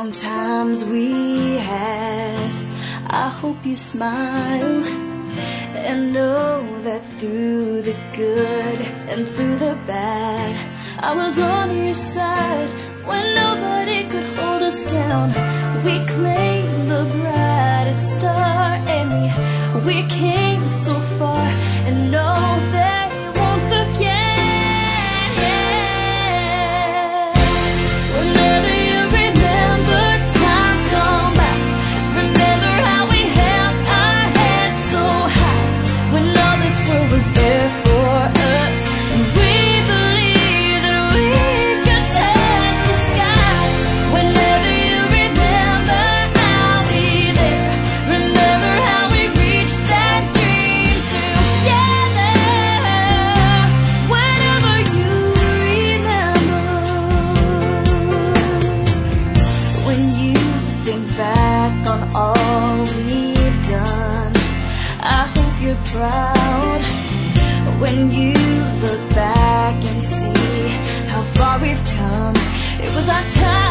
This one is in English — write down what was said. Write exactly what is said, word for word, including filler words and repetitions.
down times we had. I hope you smile and know that through the good and through the bad, I was on your side when nobody could hold us down. We claimed the brightest star and we, we came so far, and no, they won't forget. Whenever you remember times gone by, remember how we held our heads so high when all this world was there for us, and we believed that we could touch the sky. Whenever you remember, I'll be there. Remember how we reached that dream together. Whenever you remember, when you think back on all we've done, I hope you're proud. When you look back and see how far we've come, it was our time.